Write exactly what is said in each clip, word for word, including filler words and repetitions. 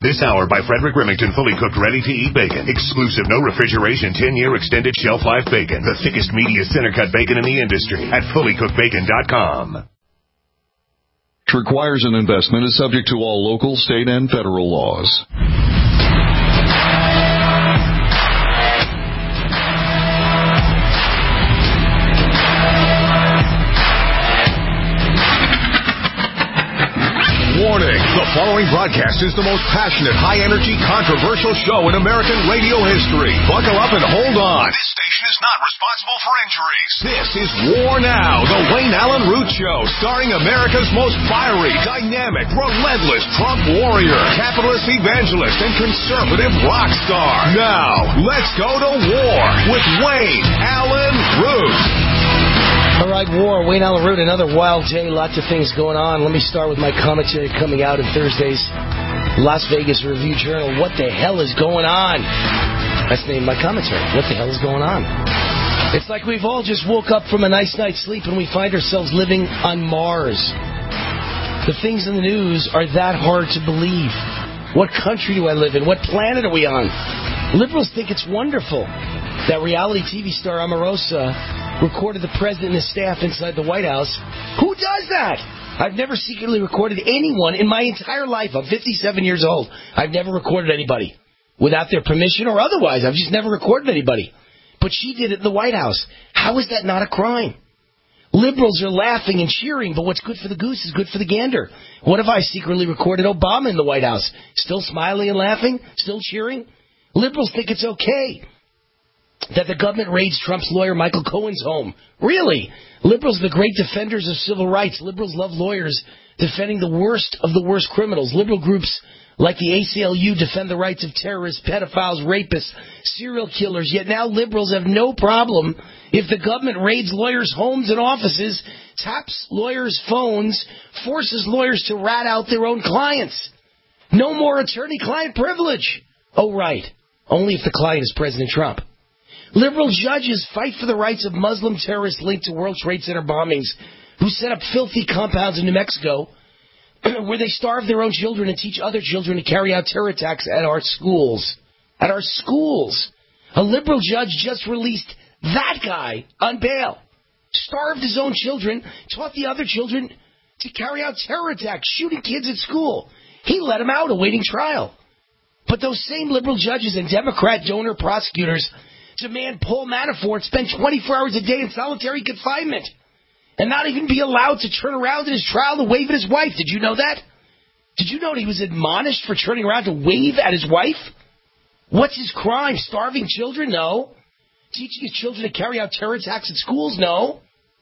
This hour by Frederick Remington, fully cooked, ready-to-eat bacon. Exclusive, no refrigeration, ten-year extended shelf life bacon. The thickest, meatiest center-cut bacon in the industry at fully cooked bacon dot com. Requires an investment is subject to all local, state, and federal laws. Warning, the following broadcast is the most passionate, high-energy, controversial show in American radio history. Buckle up and hold on. This station is not responsible for injuries. This is War Now, the Wayne Allen Root Show, starring America's most fiery, dynamic, relentless Trump warrior, capitalist evangelist, and conservative rock star. Now, let's go to war with Wayne Allen Root. All right, war. Wayne Allen Root, another wild day. Lots of things going on. Let me start with my commentary coming out in Thursday's Las Vegas Review-Journal. What the hell is going on? That's the name of my commentary. What the hell is going on? It's like we've all just woke up from a nice night's sleep and we find ourselves living on Mars. The things in the news are that hard to believe. What country do I live in? What planet are we on? Liberals think it's wonderful that reality T V star Omarosa recorded the president and his staff inside the White House. Who does that? I've never secretly recorded anyone in my entire life. I'm fifty-seven years old. I've never recorded anybody without their permission or otherwise. I've just never recorded anybody. But she did it in the White House. How is that not a crime? Liberals are laughing and cheering, but what's good for the goose is good for the gander. What if I secretly recorded Obama in the White House? Still smiling and laughing? Still cheering? Liberals think it's okay that the government raids Trump's lawyer Michael Cohen's home. Really? Liberals are the great defenders of civil rights. Liberals love lawyers defending the worst of the worst criminals. Liberal groups like the A C L U defend the rights of terrorists, pedophiles, rapists, serial killers. Yet now liberals have no problem if the government raids lawyers' homes and offices, taps lawyers' phones, forces lawyers to rat out their own clients. No more attorney-client privilege. Oh, right. Only if the client is President Trump. Liberal judges fight for the rights of Muslim terrorists linked to World Trade Center bombings who set up filthy compounds in New Mexico where they starve their own children and teach other children to carry out terror attacks at our schools. At our schools. A liberal judge just released that guy on bail. Starved his own children, taught the other children to carry out terror attacks, shooting kids at school. He let him out awaiting trial. But those same liberal judges and Democrat donor prosecutors demand Paul Manafort spend twenty-four hours a day in solitary confinement and not even be allowed to turn around in his trial to wave at his wife. Did you know that? Did you know he was admonished for turning around to wave at his wife? What's his crime? Starving children? No. Teaching his children to carry out terror attacks at schools? No.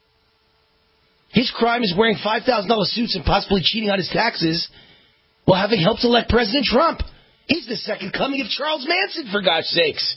His crime is wearing five thousand dollars suits and possibly cheating on his taxes while having helped elect President Trump. He's the second coming of Charles Manson, for God's sakes.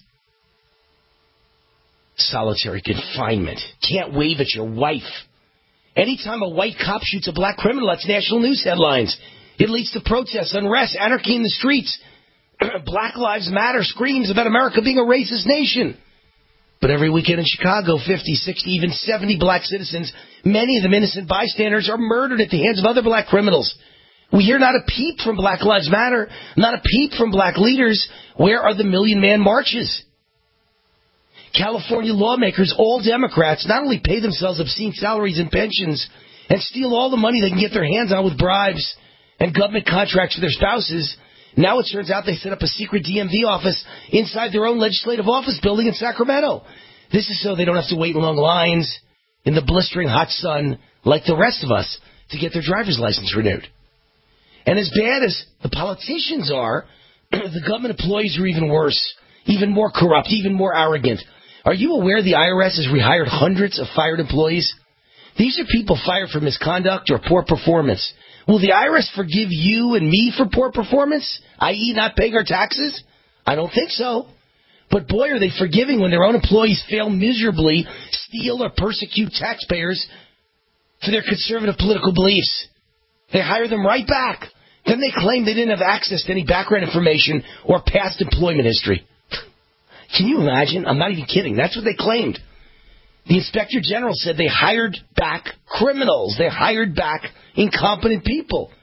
Solitary confinement. Can't wave at your wife. Anytime a white cop shoots a black criminal, that's national news headlines. It leads to protests, unrest, anarchy in the streets. Black Lives Matter screams about America being a racist nation. But every weekend in Chicago, fifty, sixty, even seventy black citizens, many of them innocent bystanders, are murdered at the hands of other black criminals. We hear not a peep from Black Lives Matter, not a peep from black leaders. Where are the Million Man Marches? California lawmakers, all Democrats, not only pay themselves obscene salaries and pensions and steal all the money they can get their hands on with bribes and government contracts for their spouses, now it turns out they set up a secret D M V office inside their own legislative office building in Sacramento. This is so they don't have to wait in long lines in the blistering hot sun like the rest of us to get their driver's license renewed. And as bad as the politicians are, the government employees are even worse, even more corrupt, even more arrogant. Are you aware the I R S has rehired hundreds of fired employees? These are people fired for misconduct or poor performance. Will the I R S forgive you and me for poor performance, that is not paying our taxes? I don't think so. But boy, are they forgiving when their own employees fail miserably, steal or persecute taxpayers for their conservative political beliefs. They hire them right back. Then they claim they didn't have access to any background information or past employment history. Can you imagine? I'm not even kidding. That's what they claimed. The Inspector General said they hired back criminals. They hired back incompetent people.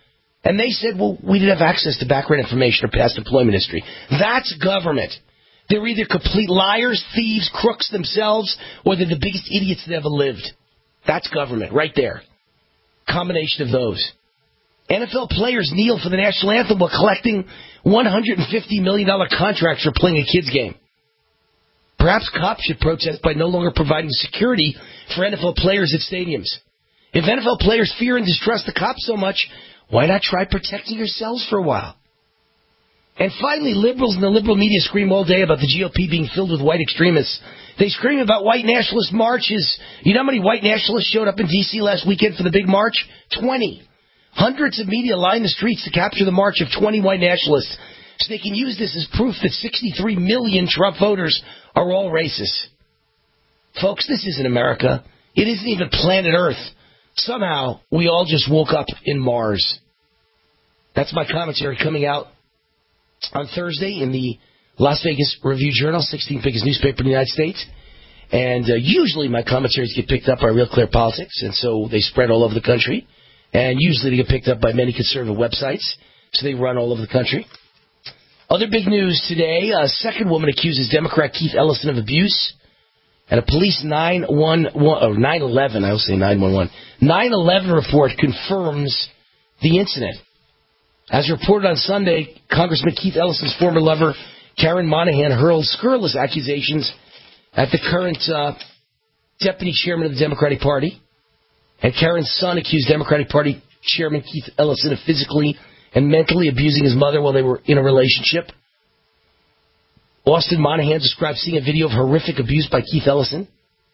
And they said, well, we didn't have access to background information or past employment history. That's government. They're either complete liars, thieves, crooks themselves, or they're the biggest idiots that ever lived. That's government, right there. Combination of those. N F L players kneel for the national anthem while collecting one hundred fifty million dollars contracts for playing a kids' game. Perhaps cops should protest by no longer providing security for N F L players at stadiums. If N F L players fear and distrust the cops so much, why not try protecting yourselves for a while? And finally, liberals in the liberal media scream all day about the G O P being filled with white extremists. They scream about white nationalist marches. You know how many white nationalists showed up in D C last weekend for the big march? twenty. Hundreds of media lined the streets to capture the march of twenty white nationalists so they can use this as proof that sixty-three million Trump voters are all racist. Folks, this isn't America. It isn't even planet Earth. Somehow, we all just woke up in Mars. That's my commentary coming out on Thursday in the Las Vegas Review-Journal, sixteenth biggest newspaper in the United States. And uh, usually my commentaries get picked up by Real Clear Politics, and so they spread all over the country. And usually they get picked up by many conservative websites, so they run all over the country. Other big news today, a second woman accuses Democrat Keith Ellison of abuse. And a police nine one one, or nine eleven, I will say nine one one, nine eleven report confirms the incident. As reported on Sunday, Congressman Keith Ellison's former lover, Karen Monahan, hurled scurrilous accusations at the current uh, deputy chairman of the Democratic Party. And Karen's son accused Democratic Party Chairman Keith Ellison of physically and mentally abusing his mother while they were in a relationship. Austin Monahan described seeing a video of horrific abuse by Keith Ellison.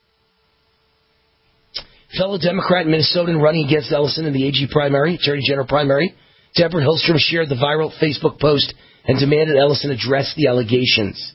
Fellow Democrat Minnesotan running against Ellison in the A G primary, Attorney General primary, Deborah Hillstrom shared the viral Facebook post and demanded Ellison address the allegations.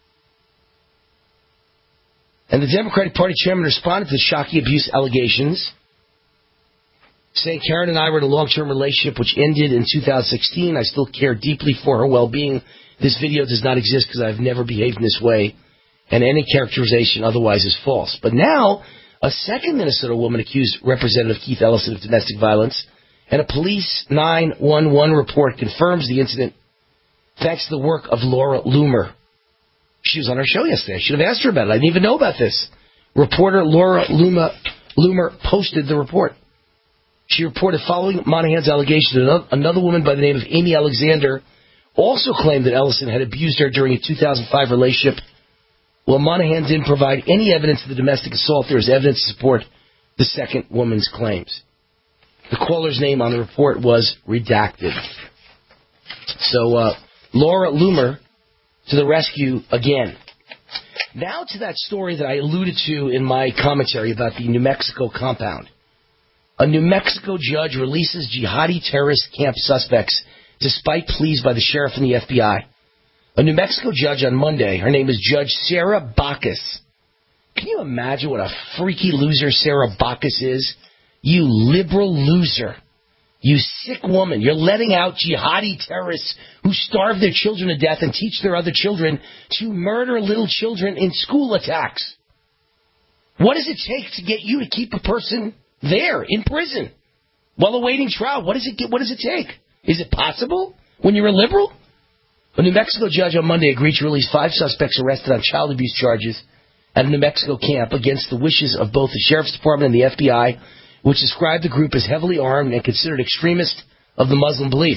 And the Democratic Party chairman responded to the shocking abuse allegations, saying, Karen and I were in a long-term relationship which ended in two thousand sixteen. I still care deeply for her well-being. This video does not exist because I've never behaved in this way, and any characterization otherwise is false. But now, a second Minnesota woman accused Representative Keith Ellison of domestic violence, and a police nine one one report confirms the incident thanks to the work of Laura Loomer. She was on our show yesterday. I should have asked her about it. I didn't even know about this. Reporter Laura Loomer, Loomer posted the report. She reported following Monahan's allegations that another woman by the name of Amy Alexander also claimed that Ellison had abused her during a two thousand five relationship. While Monahan didn't provide any evidence of the domestic assault, there is evidence to support the second woman's claims. The caller's name on the report was redacted. So, uh, Laura Loomer to the rescue again. Now to that story that I alluded to in my commentary about the New Mexico compound. A New Mexico judge releases jihadi terrorist camp suspects despite pleas by the sheriff and the F B I. A New Mexico judge on Monday, her name is Judge Sarah Bacchus. Can you imagine what a freaky loser Sarah Bacchus is? You liberal loser. You sick woman. You're letting out jihadi terrorists who starve their children to death and teach their other children to murder little children in school attacks. What does it take to get you to keep a person there in prison while awaiting trial? What does it get? What does it take? Is it possible when you're a liberal? A New Mexico judge on Monday agreed to release five suspects arrested on child abuse charges at a New Mexico camp against the wishes of both the Sheriff's Department and the F B I, which described the group as heavily armed and considered extremist of the Muslim belief.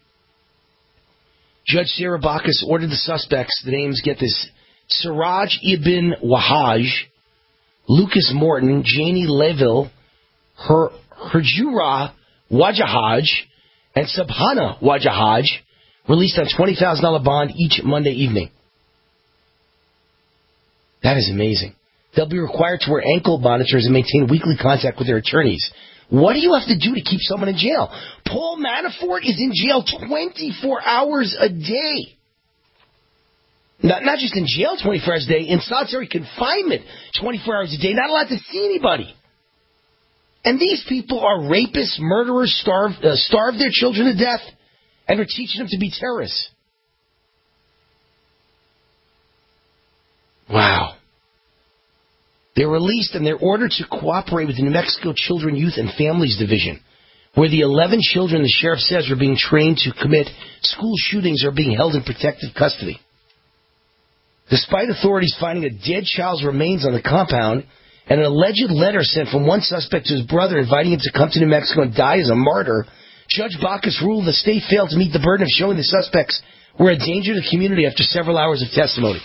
Judge Sarah Bacchus ordered the suspects, the names, get this, Siraj Ibn Wahaj, Lucas Morton, Janie Leville, Her, Herjura Wajahaj, and Subhana Wajahaj, released on twenty thousand dollars bond each Monday evening. That is amazing. They'll be required to wear ankle monitors and maintain weekly contact with their attorneys. What do you have to do to keep someone in jail? Paul Manafort is in jail twenty-four hours a day. Not, not just in jail twenty-four hours a day, in solitary confinement twenty-four hours a day, not allowed to see anybody. And these people are rapists, murderers, starve, uh, starve their children to death, and are teaching them to be terrorists. Wow. They're released and they're ordered to cooperate with the New Mexico Children, Youth, and Families Division, where the eleven children the sheriff says are being trained to commit school shootings are being held in protective custody. Despite authorities finding a dead child's remains on the compound and an alleged letter sent from one suspect to his brother inviting him to come to New Mexico and die as a martyr, Judge Bacchus ruled the state failed to meet the burden of showing the suspects were a danger to the community after several hours of testimony.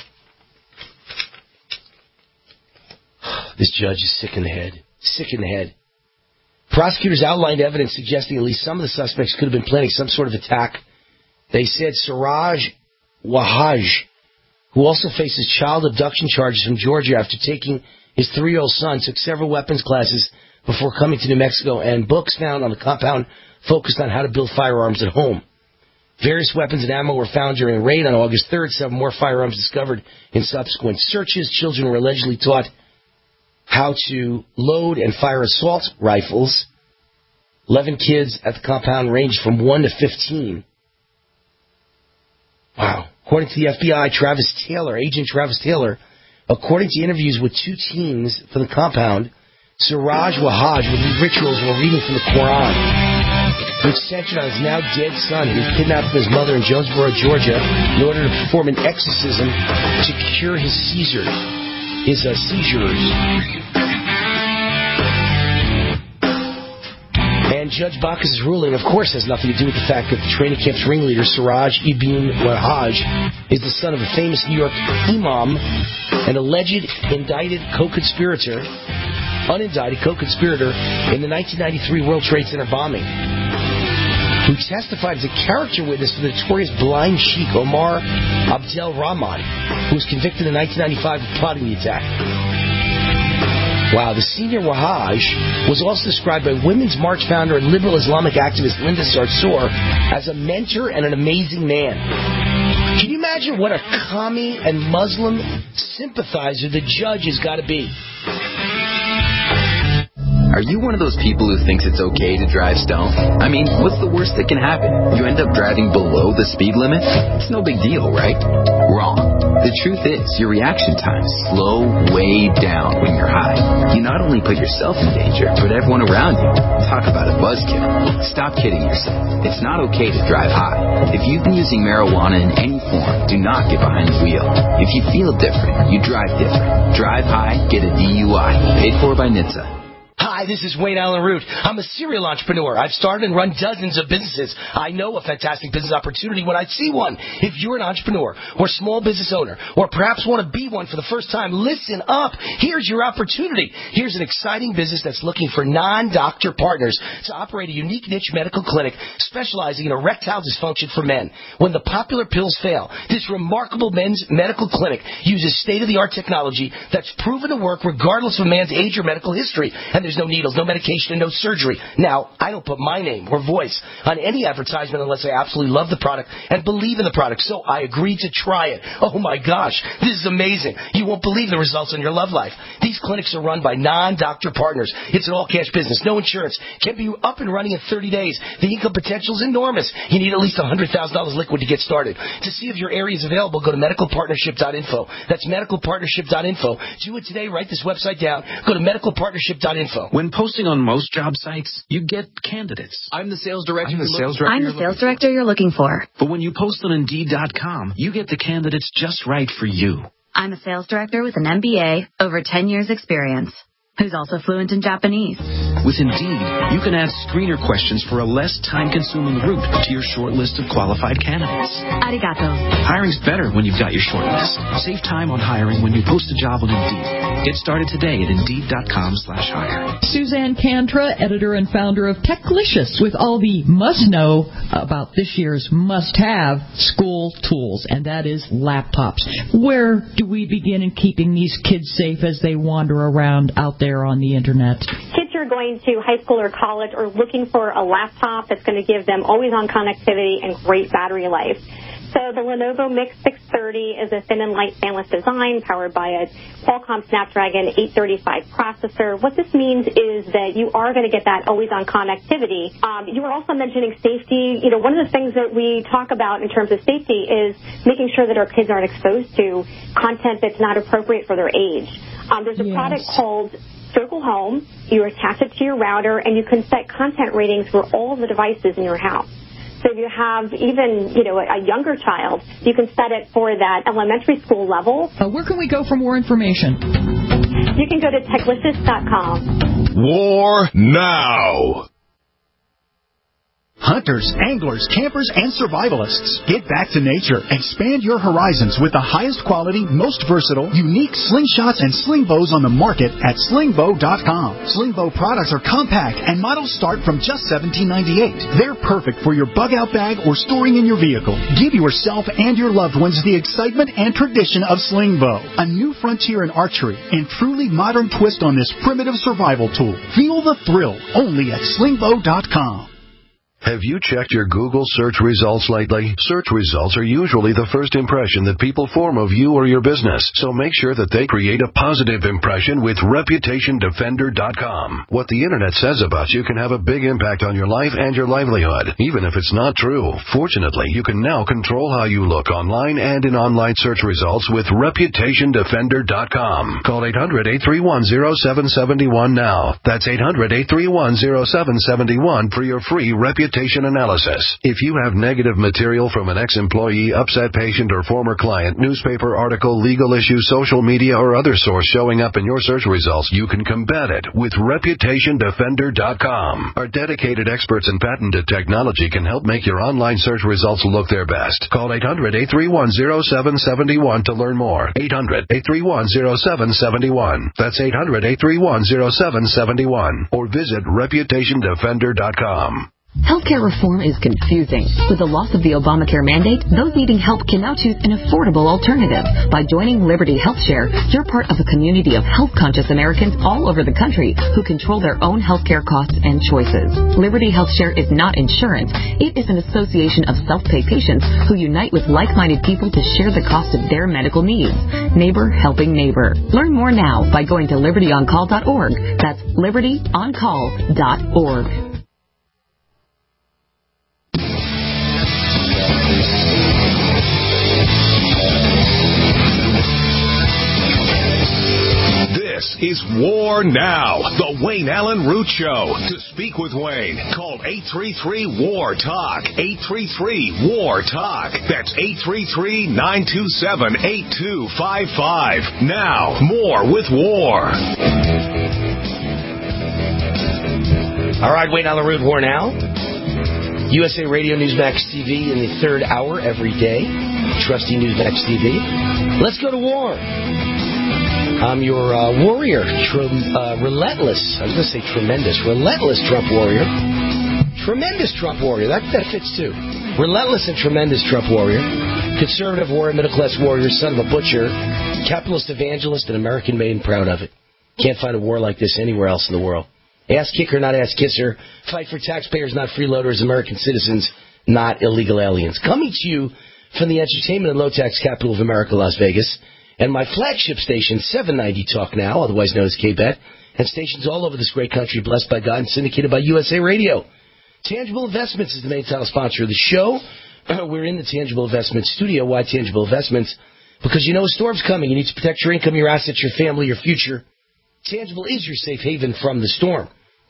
This judge is sick in the head. Sick in the head. Prosecutors outlined evidence suggesting at least some of the suspects could have been planning some sort of attack. They said Siraj Wahaj, who also faces child abduction charges from Georgia after taking his three-year-old son, took several weapons classes before coming to New Mexico, and books found on the compound focused on how to build firearms at home. Various weapons and ammo were found during a raid on August third, seven more firearms discovered in subsequent searches. Children were allegedly taught how to load and fire assault rifles. Eleven kids at the compound ranged from one to fifteen. Wow. According to the F B I, Travis Taylor, Agent Travis Taylor, according to interviews with two teens for the compound, Siraj Wahaj would lead rituals while reading from the Quran, which centered on his now dead son, who was kidnapped from his mother in Jonesboro, Georgia, in order to perform an exorcism to cure his seizures. His uh, seizures. And Judge Bacchus' ruling, of course, has nothing to do with the fact that the training camp's ringleader, Siraj Ibn Wahaj, is the son of a famous New York imam, an alleged indicted co-conspirator, unindicted co-conspirator in the nineteen ninety-three World Trade Center bombing, who testified as a character witness for the notorious blind sheik Omar Abdel Rahman, who was convicted in nineteen ninety-five of plotting the attack. Wow, the senior Wahaj was also described by Women's March founder and liberal Islamic activist Linda Sarsour as a mentor and an amazing man. Can you imagine what a commie and Muslim sympathizer the judge has got to be? Are you one of those people who thinks it's okay to drive stoned? I mean, what's the worst that can happen? You end up driving below the speed limit? It's no big deal, right? Wrong. The truth is, your reaction times slow way down when you're high. You not only put yourself in danger, but everyone around you. Talk about a buzzkill. Stop kidding yourself. It's not okay to drive high. If you've been using marijuana in any form, do not get behind the wheel. If you feel different, you drive different. Drive high, get a D U I. Paid for by N H T S A. Hi, this is Wayne Allen Root. I'm a serial entrepreneur. I've started and run dozens of businesses. I know a fantastic business opportunity when I see one. If you're an entrepreneur or small business owner or perhaps want to be one for the first time, listen up. Here's your opportunity. Here's an exciting business that's looking for non-doctor partners to operate a unique niche medical clinic specializing in erectile dysfunction for men. When the popular pills fail, this remarkable men's medical clinic uses state-of-the-art technology that's proven to work regardless of a man's age or medical history. And there's no needles, no medication, and no surgery. Now, I don't put my name or voice on any advertisement unless I absolutely love the product and believe in the product. So I agreed to try it. Oh my gosh, this is amazing. You won't believe the results in your love life. These clinics are run by non-doctor partners. It's an all-cash business, no insurance. Can be up and running in thirty days. The income potential is enormous. You need at least one hundred thousand dollars liquid to get started. To see if your area is available, go to medical partnership dot info. That's medical partnership dot info. Do it today. Write this website down. Go to medical partnership dot info. When posting on most job sites, you get candidates. I'm the sales director. I'm the sales director. I'm the sales director you're looking for. But when you post on Indeed dot com, you get the candidates just right for you. I'm a sales director with an M B A, over ten years experience, who's also fluent in Japanese. With Indeed, you can add screener questions for a less time-consuming route to your short list of qualified candidates. Arigato. Hiring's better when you've got your short list. Save time on hiring when you post a job on Indeed. Get started today at Indeed dot com slash hire. Suzanne Cantra, editor and founder of Techlicious, with all the must-know about this year's must-have school tools, and that is laptops. Where do we begin in keeping these kids safe as they wander around out there on the Internet? Kids who are going to high school or college are looking for a laptop that's going to give them always-on connectivity and great battery life. So the Lenovo Mix six thirty is a thin and light stainless design powered by a Qualcomm Snapdragon eight thirty-five processor. What this means is that you are going to get that always-on connectivity. Um, you were also mentioning safety. You know, one of the things that we talk about in terms of safety is making sure that our kids aren't exposed to content that's not appropriate for their age. Um, there's a yes. product called Circle Home, you attach it to your router, and you can set content ratings for all the devices in your house. So if you have even, you know, a younger child, you can set it for that elementary school level. Uh, where can we go for more information? You can go to techlicious dot com. War now. Hunters, anglers, campers, and survivalists. Get back to nature. Expand your horizons with the highest quality, most versatile, unique slingshots and sling bows on the market at sling bow dot com. Sling bow products are compact and models start from just seventeen ninety-eight. They're perfect for your bug-out bag or storing in your vehicle. Give yourself and your loved ones the excitement and tradition of sling bow, a new frontier in archery and truly modern twist on this primitive survival tool. Feel the thrill only at sling bow dot com. Have you checked your Google search results lately? Search results are usually the first impression that people form of you or your business, so make sure that they create a positive impression with reputation defender dot com. What the Internet says about you can have a big impact on your life and your livelihood, even if it's not true. Fortunately, you can now control how you look online and in online search results with reputation defender dot com. Call eight hundred, eight three one, zero seven seven one now. That's eight hundred, eight three one, zero seven seven one for your free reputation analysis. If you have negative material from an ex-employee, upset patient, or former client, newspaper article, legal issue, social media, or other source showing up in your search results, you can combat it with reputation defender dot com. Our dedicated experts in patented technology can help make your online search results look their best. Call eight hundred, eight three one, zero seven seven one to learn more. eight hundred, eight three one, zero seven seven one. That's eight hundred, eight three one, zero seven seven one. Or visit reputation defender dot com. Healthcare reform is confusing. With the loss of the Obamacare mandate, those needing help can now choose an affordable alternative. By joining Liberty HealthShare, you're part of a community of health-conscious Americans all over the country who control their own healthcare costs and choices. Liberty HealthShare is not insurance. It is an association of self-pay patients who unite with like-minded people to share the cost of their medical needs. Neighbor helping neighbor. Learn more now by going to liberty on call dot org. That's liberty on call dot org. This is War Now, the Wayne Allen Root Show. To speak with Wayne, call eight three three, W A R, TALK. eight three three, W A R, TALK. That's eight three three, nine two seven, eight two five five. Now, more with War. All right, Wayne Allen Root, War Now. U S A Radio Newsmax T V in the third hour every day. Trusty Newsmax T V. Let's go to war. I'm your uh, warrior, tr- uh, relentless, I was going to say tremendous, relentless Trump warrior. Tremendous Trump warrior, that, that fits too. Relentless and tremendous Trump warrior. Conservative warrior, middle-class warrior, son of a butcher, capitalist evangelist, and American made and proud of it. Can't find a war like this anywhere else in the world. Ass kicker, not ass kisser. Fight for taxpayers, not freeloaders. American citizens, not illegal aliens. Coming to you from the entertainment and low-tax capital of America, Las Vegas. And my flagship station, seven ninety Talk Now, otherwise known as K-Bet, and stations all over this great country, blessed by God and syndicated by U S A Radio. Tangible Investments is the main title sponsor of the show. We're in the Tangible Investments studio. Why Tangible Investments? Because you know a storm's coming. You need to protect your income, your assets, your family, your future. Tangible is your safe haven from the storm.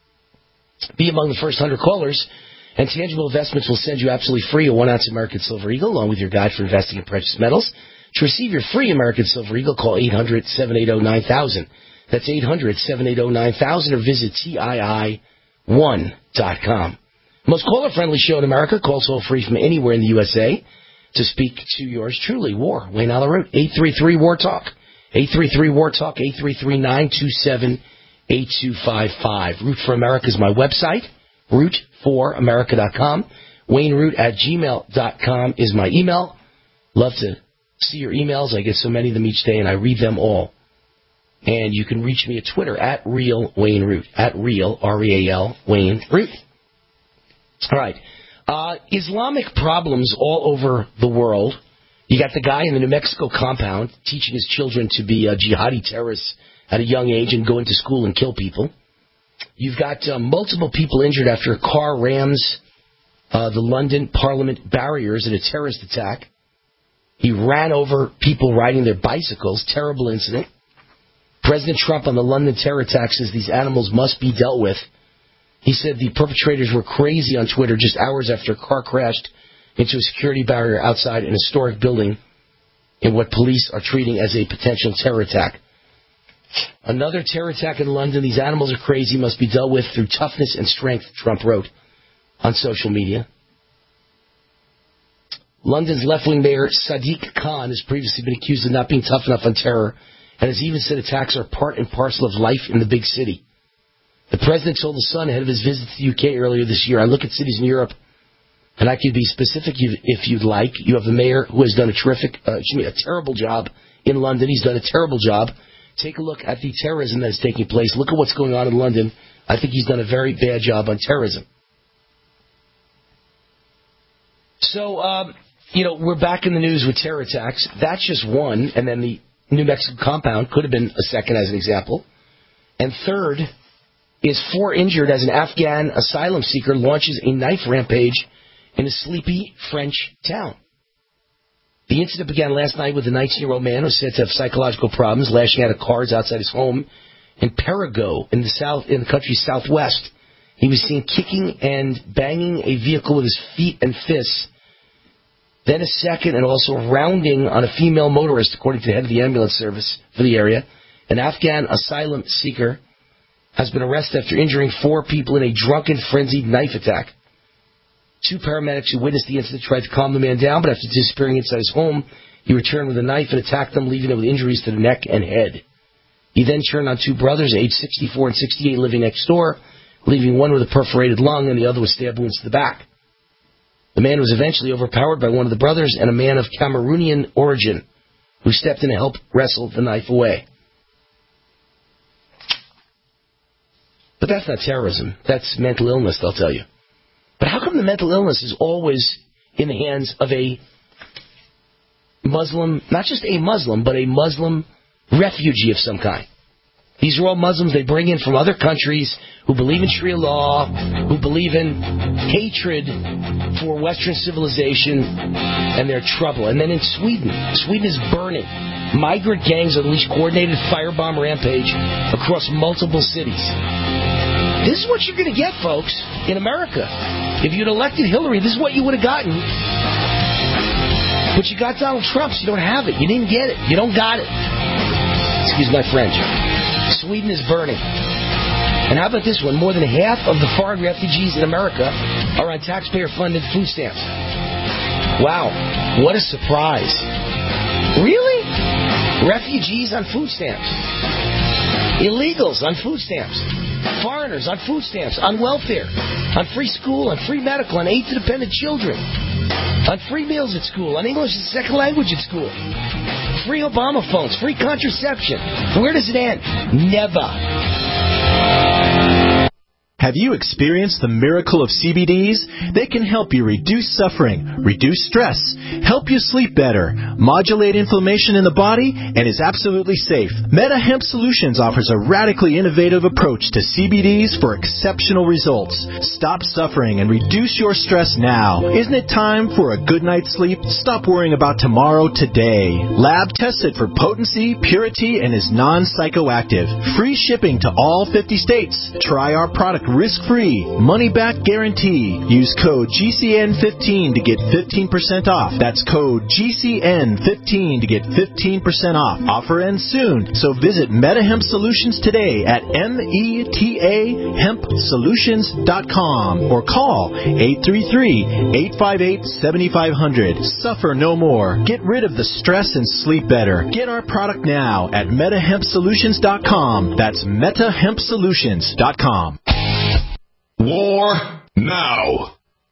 Be among the first one hundred callers, and Tangible Investments will send you absolutely free a one-ounce American Silver Eagle, along with your guide for investing in precious metals. To receive your free American Silver Eagle, call eight hundred, seven eight zero, nine thousand. That's eight hundred, seven eight zero, nine thousand, or visit T I I one dot com. Most caller-friendly show in America, calls all free from anywhere in the U S A. To speak to yours truly, War, Wayne Allen Root, eight three three, W A R, TALK. eight three three, W A R, TALK, eight three three, nine two seven, eight two five five. Root for America is my website, root for america dot com. Wayne Root at gmail dot com is my email. Love to see your emails. I get so many of them each day, and I read them all. And you can reach me at Twitter, at Real Wayne Root, at Real, R E A L, Wayne Root. All right. Uh, Islamic problems all over the world. You got the guy in the New Mexico compound teaching his children to be uh, jihadi terrorists at a young age and go into school and kill people. You've got uh, multiple people injured after a car rams uh, the London Parliament barriers in a terrorist attack. He ran over people riding their bicycles. Terrible incident. President Trump on the London terror attack says these animals must be dealt with. He said the perpetrators were crazy on Twitter just hours after a car crashed into a security barrier outside an historic building in what police are treating as a potential terror attack. Another terror attack in London. These animals are crazy, must be dealt with through toughness and strength, Trump wrote on social media. London's left-wing mayor Sadiq Khan has previously been accused of not being tough enough on terror and has even said attacks are part and parcel of life in the big city. The president told The Sun ahead of his visit to the U K earlier this year, I look at cities in Europe, and I could be specific if you'd like. You have the mayor who has done a terrific, uh, excuse me, a terrible job in London. He's done a terrible job. Take a look at the terrorism that is taking place. Look at what's going on in London. I think he's done a very bad job on terrorism. So, um, you know, we're back in the news with terror attacks. That's just one, and then the New Mexico compound could have been a second as an example. And third is four injured as an Afghan asylum seeker launches a knife rampage in a sleepy French town. The incident began last night with a nineteen-year-old man who was said to have psychological problems, lashing out at cars outside his home in Perigeux in the south, in the country's southwest. He was seen kicking and banging a vehicle with his feet and fists. Then a second, and also rounding on a female motorist, according to the head of the ambulance service for the area. An Afghan asylum seeker has been arrested after injuring four people in a drunken, frenzied knife attack. Two paramedics who witnessed the incident tried to calm the man down, but after disappearing inside his home, he returned with a knife and attacked them, leaving them with injuries to the neck and head. He then turned on two brothers, aged sixty-four and sixty-eight, living next door, leaving one with a perforated lung and the other with stab wounds to the back. The man was eventually overpowered by one of the brothers and a man of Cameroonian origin who stepped in to help wrestle the knife away. But that's not terrorism. That's mental illness, they'll tell you. But how come the mental illness is always in the hands of a Muslim, not just a Muslim, but a Muslim refugee of some kind? These are all Muslims they bring in from other countries who believe in Sharia law, who believe in hatred for Western civilization, and they're trouble. And then in Sweden, Sweden is burning. Migrant gangs unleash coordinated firebomb rampage across multiple cities. This is what you're going to get, folks, in America. If you'd elected Hillary, this is what you would have gotten. But you got Donald Trump, so you don't have it. You didn't get it. You don't got it. Excuse my French. Sweden is burning. And how about this one? More than half of the foreign refugees in America are on taxpayer-funded food stamps. Wow. What a surprise. Really? Refugees on food stamps. Illegals on food stamps. Foreigners on food stamps, on welfare, on free school, on free medical, on aid to dependent children, on free meals at school, on English as a second language at school, free Obama phones, free contraception. Where does it end? Never. Have you experienced the miracle of C B Ds? They can help you reduce suffering, reduce stress, help you sleep better, modulate inflammation in the body, and is absolutely safe. Meta Hemp Solutions offers a radically innovative approach to C B Ds for exceptional results. Stop suffering and reduce your stress now. Isn't it time for a good night's sleep? Stop worrying about tomorrow today. Lab tested for potency, purity, and is non-psychoactive. Free shipping to all fifty states. Try our product risk-free, money-back guarantee. Use code G C N fifteen to get fifteen percent off. That's code G C N fifteen to get fifteen percent off. Offer ends soon, so visit MetaHemp Solutions today at M E T A hemp solutions dot com or call eight three three, eight five eight, seven five zero zero. Suffer no more. Get rid of the stress and sleep better. Get our product now at meta hemp solutions dot com. That's meta hemp solutions dot com. War now.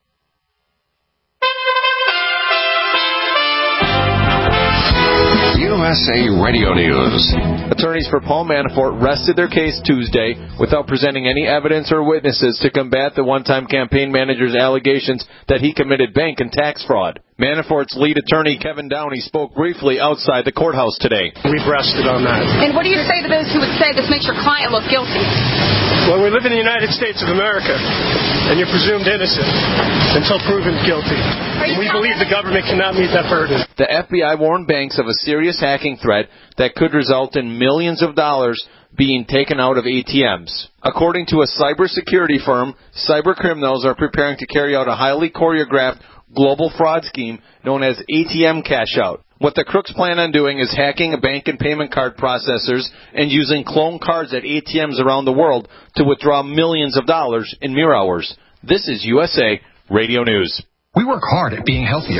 U S A Radio News. Attorneys for Paul Manafort rested their case Tuesday without presenting any evidence or witnesses to combat the one-time campaign manager's allegations that he committed bank and tax fraud. Manafort's lead attorney, Kevin Downey, spoke briefly outside the courthouse today. We've rested on that. And what do you say to those who would say this makes your client look guilty? Well, we live in the United States of America, and you're presumed innocent until proven guilty. We believe the government cannot meet that burden. The F B I warned banks of a serious hacking threat that could result in millions of dollars being taken out of A T Ms. According to a cybersecurity firm, cyber criminals are preparing to carry out a highly choreographed global fraud scheme known as A T M cash out. What the crooks plan on doing is hacking a bank and payment card processors and using clone cards at A T Ms around the world to withdraw millions of dollars in mere hours. This is U S A Radio News. We work hard at being healthier.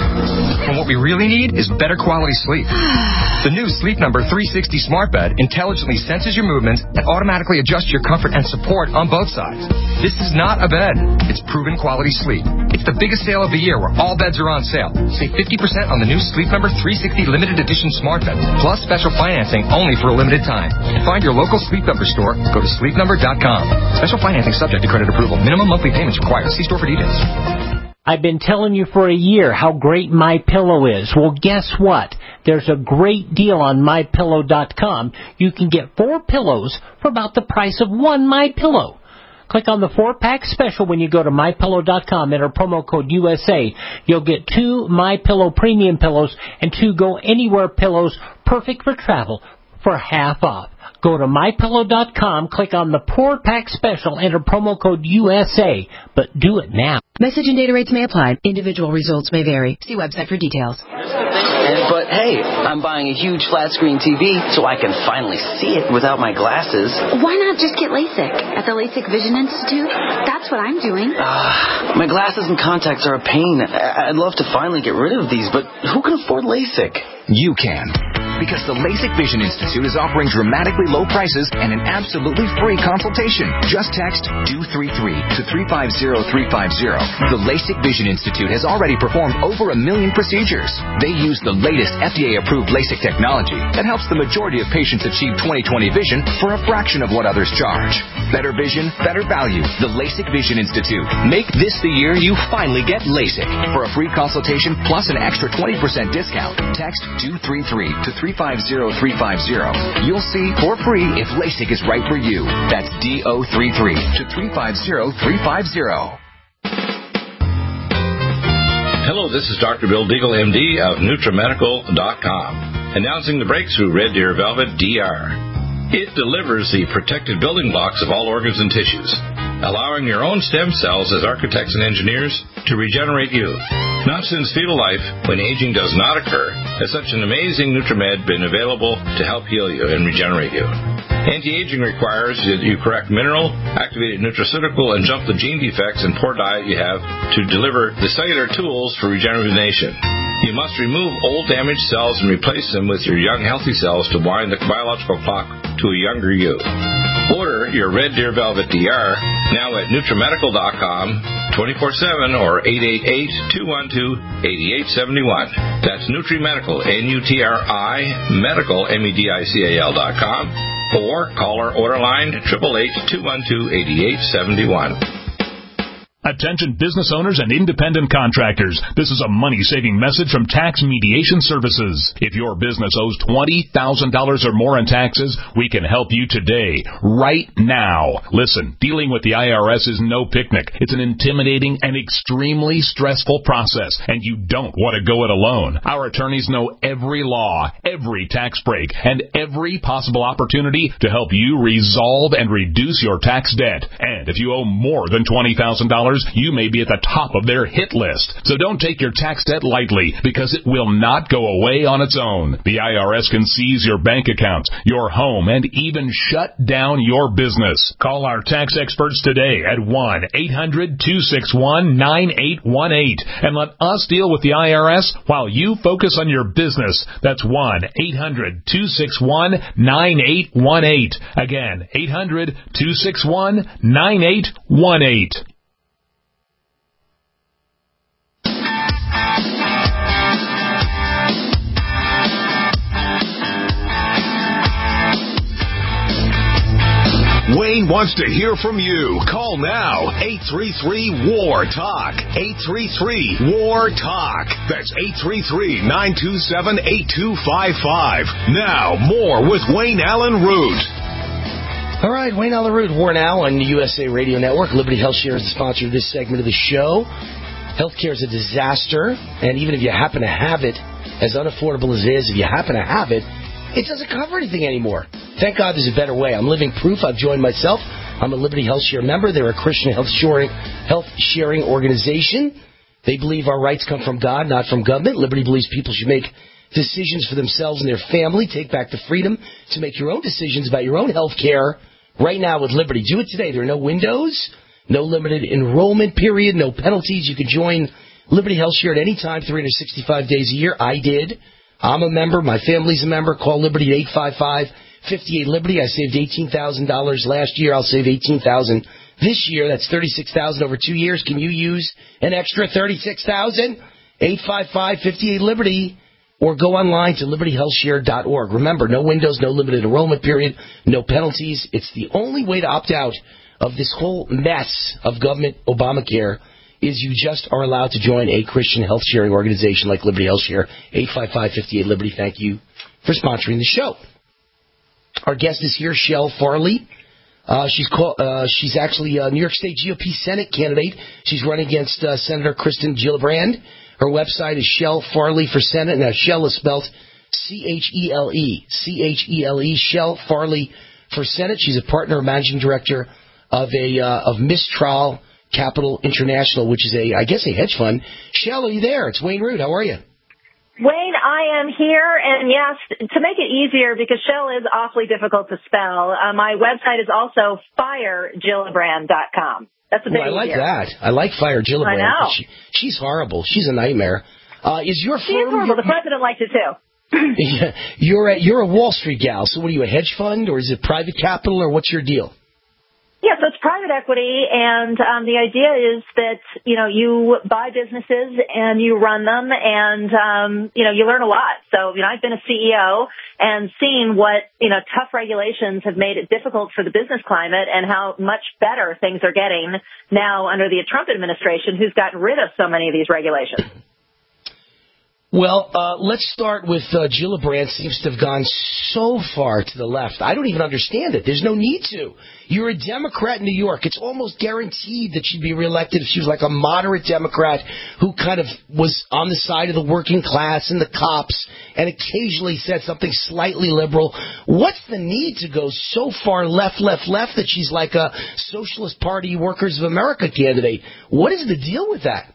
And what we really need is better quality sleep. The new Sleep Number three sixty Smart Bed intelligently senses your movements and automatically adjusts your comfort and support on both sides. This is not a bed. It's proven quality sleep. It's the biggest sale of the year where all beds are on sale. Save fifty percent on the new Sleep Number three sixty Limited Edition Smart Beds, plus special financing only for a limited time. To find your local Sleep Number store, go to sleep number dot com. Special financing subject to credit approval. Minimum monthly payments required. See store for details. I've been telling you for a year how great MyPillow is. Well, guess what? There's a great deal on my pillow dot com. You can get four pillows for about the price of one MyPillow. Click on the four-pack special when you go to my pillow dot com. Enter promo code U S A. You'll get two MyPillow premium pillows and two Go Anywhere pillows, perfect for travel, for half off. Go to my pillow dot com, click on the four-pack special, enter promo code U S A, but do it now. Message and data rates may apply. Individual results may vary. See website for details. But hey, I'm buying a huge flat-screen T V so I can finally see it without my glasses. Why not just get LASIK at the LASIK Vision Institute? That's what I'm doing. Uh, my glasses and contacts are a pain. I'd love to finally get rid of these, but who can afford LASIK? You can. Because the LASIK Vision Institute is offering dramatically low prices and an absolutely free consultation. Just text D O three three to three five zero three five zero. The LASIK Vision Institute has already performed over a million procedures. They use the latest F D A-approved LASIK technology that helps the majority of patients achieve twenty twenty vision for a fraction of what others charge. Better vision, better value. The LASIK Vision Institute. Make this the year you finally get LASIK. For a free consultation plus an extra twenty percent discount, text D O three three to three five zero three five zero. You'll see for free if LASIK is right for you. That's D O three three to three five zero three five zero. Hello, this is Doctor Bill Deagle, M D of Nutramedical dot com, announcing the breakthrough Red Deer Velvet D R. It delivers the protective building blocks of all organs and tissues, allowing your own stem cells as architects and engineers to regenerate you. Not since fetal life, when aging does not occur, has such an amazing Nutramed been available to help heal you and regenerate you. Anti-aging requires that you correct mineral, activated nutraceutical, and jump the gene defects and poor diet you have to deliver the cellular tools for regeneration. You must remove old damaged cells and replace them with your young healthy cells to wind the biological clock to a younger you. Order your Red Deer Velvet D R now at Nutramedical dot com, twenty-four seven or eight eight eight, two one two, eight eight seven one. That's Nutrimedical, N U T R I, Medical, M E D I C A L dot com, or call our order line, eight eight eight, two one two, eight eight seven one. Attention business owners and independent contractors. This is a money-saving message from Tax Mediation Services. If your business owes twenty thousand dollars or more in taxes, we can help you today, right now. Listen, dealing with the I R S is no picnic. It's an intimidating and extremely stressful process, and you don't want to go it alone. Our attorneys know every law, every tax break, and every possible opportunity to help you resolve and reduce your tax debt. And if you owe more than twenty thousand dollars, you may be at the top of their hit list. So don't take your tax debt lightly, because it will not go away on its own. The I R S can seize your bank accounts, your home, and even shut down your business. Call our tax experts today at one eight hundred, two six one, nine eight one eight and let us deal with the I R S while you focus on your business. That's one eight hundred, two six one, nine eight one eight. Again, eight hundred, two six one, nine eight one eight. Wayne wants to hear from you. Call now. eight three three, W A R, TALK. eight three three, W A R, TALK. That's eight three three, nine two seven, eight two five five. Now, more with Wayne Allen Root. All right, Wayne Allyn Root, War Now on the U S A Radio Network. Liberty Health Share is the sponsor of this segment of the show. Healthcare is a disaster, and even if you happen to have it, as unaffordable as it is, if you happen to have it, it doesn't cover anything anymore. Thank God there's a better way. I'm living proof. I've joined myself. I'm a Liberty Health Share member. They're a Christian health sharing, health sharing organization. They believe our rights come from God, not from government. Liberty believes people should make decisions for themselves and their family. Take back the freedom to make your own decisions about your own health care right now with Liberty. Do it today. There are no windows, no limited enrollment period, no penalties. You can join Liberty Health Share at any time, three hundred sixty-five days a year. I did. I'm a member. My family's a member. Call Liberty at eight five five, five eight, Liberty. I saved eighteen thousand dollars last year. I'll save eighteen thousand dollars this year. That's thirty-six thousand dollars over two years. Can you use an extra thirty-six thousand dollars? eight five five, five eight, Liberty. Or go online to liberty health share dot org. Remember, no windows, no limited enrollment period, no penalties. It's the only way to opt out of this whole mess of government Obamacare is you just are allowed to join a Christian health sharing organization like Liberty Health Share. eight five five, five eight, Liberty. Thank you for sponsoring the show. Our guest is here, Chelle Farley. Uh, she's call, uh, she's actually a New York State G O P Senate candidate. She's running against uh, Senator Kirsten Gillibrand. Her website is Chelle Farley for Senate. Now, Chelle is spelled C H E L E. C H E L E. Chelle Farley for Senate. She's a partner and managing director of a uh, of Mistral Capital International, which is a, I guess, a hedge fund. Chelle, are you there? It's Wayne Root. How are you? Wayne, I am here, and yes, to make it easier, because Chelle is awfully difficult to spell, uh, my website is also fire gillibrand dot com. That's a bit well, I like easier. that. I like Fire Gillibrand. I know. She, she's horrible. She's a nightmare. Uh, is your she firm... is horrible. The president liked it, too. Yeah, you're, a, you're a Wall Street gal, so what are you, a hedge fund, or is it private capital, or what's your deal? Yeah, so it's private equity, and um, the idea is that, you know, you buy businesses and you run them, and, um, you know, you learn a lot. So, you know, I've been a C E O and seen what, you know, tough regulations have made it difficult for the business climate and how much better things are getting now under the Trump administration, who's gotten rid of so many of these regulations. Well, uh, let's start with uh, Gillibrand. Seems to have gone so far to the left. I don't even understand it. There's no need to. You're a Democrat in New York. It's almost guaranteed that she'd be reelected if she was like a moderate Democrat who kind of was on the side of the working class and the cops and occasionally said something slightly liberal. What's the need to go so far left, left, left that she's like a Socialist Party Workers of America candidate? What is the deal with that?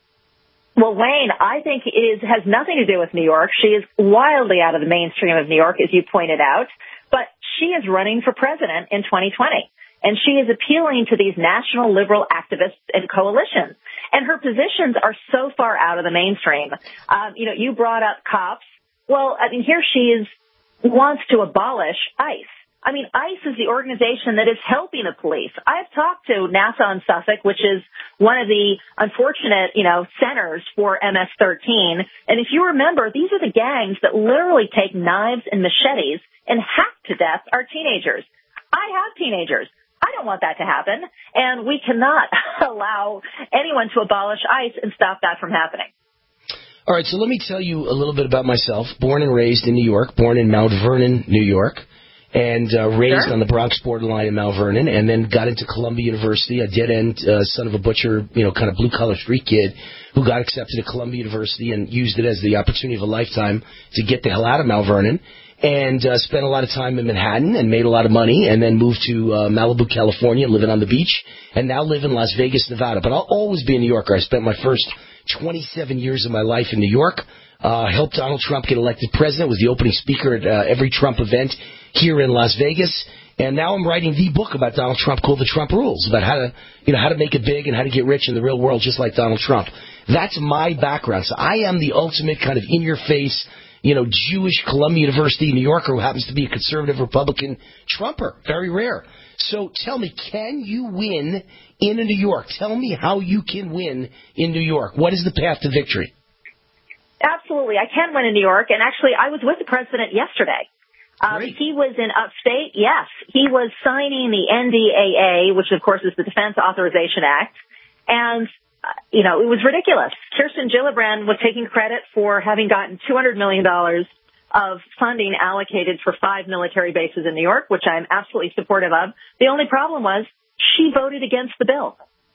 Well, Wayne, I think it is, has nothing to do with New York. She is wildly out of the mainstream of New York, as you pointed out. But she is running for president in twenty twenty. And she is appealing to these national liberal activists and coalitions. And her positions are so far out of the mainstream. Um, you know, you brought up cops. Well, I mean, here she is, wants to abolish ICE. I mean, ICE is the organization that is helping the police. I've talked to Nassau and Suffolk, which is one of the unfortunate, you know, centers for M S thirteen. And if you remember, these are the gangs that literally take knives and machetes and hack to death our teenagers. I have teenagers. I don't want that to happen. And we cannot allow anyone to abolish ICE and stop that from happening. All right, so let me tell you a little bit about myself. Born and raised in New York, born in Mount Vernon, New York. And uh, raised sure. on the Bronx borderline in Mount Vernon, and then got into Columbia University, a dead-end uh, son of a butcher, you know, kind of blue-collar street kid who got accepted at Columbia University and used it as the opportunity of a lifetime to get the hell out of Mount Vernon, and uh, spent a lot of time in Manhattan and made a lot of money, and then moved to uh, Malibu, California, living on the beach, and now live in Las Vegas, Nevada. But I'll always be a New Yorker. I spent my first twenty-seven years of my life in New York. Uh, helped Donald Trump get elected president, was the opening speaker at uh, every Trump event here in Las Vegas, and now I'm writing the book about Donald Trump called The Trump Rules, about how to, you know, how to make it big and how to get rich in the real world just like Donald Trump. That's my background. So I am the ultimate kind of in-your-face, you know, Jewish Columbia University New Yorker who happens to be a conservative Republican Trumper. Very rare. So tell me, can you win in New York? Tell me how you can win in New York. What is the path to victory? Absolutely. I can win in New York. And actually, I was with the president yesterday. Um, he was in upstate. Yes, he was signing the N D A A, which, of course, is the Defense Authorization Act. And, uh, you know, it was ridiculous. Kirsten Gillibrand was taking credit for having gotten two hundred million dollars of funding allocated for five military bases in New York, which I'm absolutely supportive of. The only problem was she voted against the bill.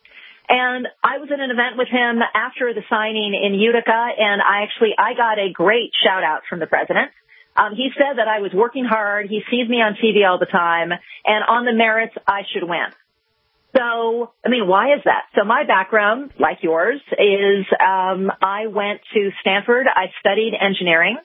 And I was at an event with him after the signing in Utica, and I actually, I got a great shout out from the president. Um, he said that I was working hard. He sees me on T V all the time, and on the merits, I should win. So, I mean, why is that? So my background, like yours, is um, I went to Stanford. I studied engineering